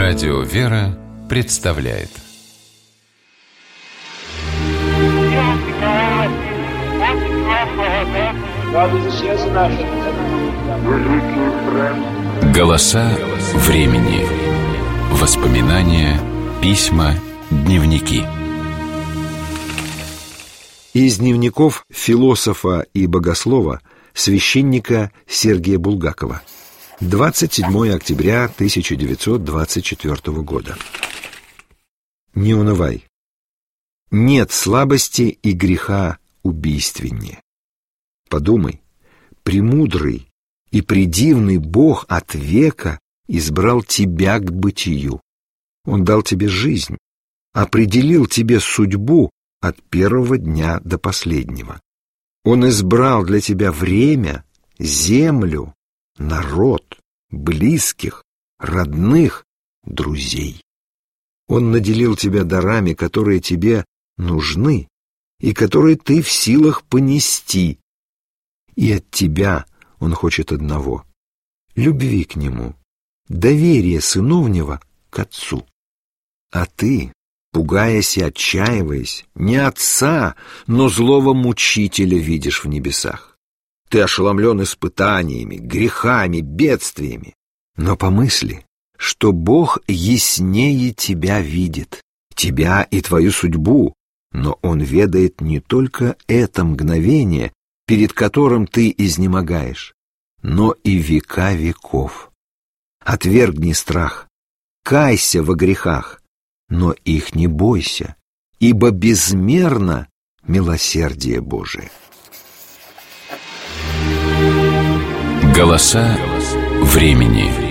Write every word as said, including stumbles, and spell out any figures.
Радио «Вера» представляет. Голоса времени. Воспоминания, письма, дневники. Из дневников философа и богослова священника Сергия Булгакова. двадцать седьмое октября тысяча девятьсот двадцать четвёртого года. Не унывай. Нет слабости и греха убийственнее. Подумай, премудрый и предивный Бог от века избрал тебя к бытию. Он дал тебе жизнь, определил тебе судьбу от первого дня до последнего. Он избрал для тебя время, землю, народ, близких, родных, друзей. Он наделил тебя дарами, которые тебе нужны и которые ты в силах понести. И от тебя он хочет одного — любви к нему, доверия сыновнего к отцу. А ты, пугаясь и отчаиваясь, не отца, но злого мучителя видишь в небесах. Ты ошеломлен испытаниями, грехами, бедствиями. Но помысли, что Бог яснее тебя видит, тебя и твою судьбу, но Он ведает не только это мгновение, перед которым ты изнемогаешь, но и века веков. Отвергни страх, кайся во грехах, но их не бойся, ибо безмерно милосердие Божие. Голоса времени.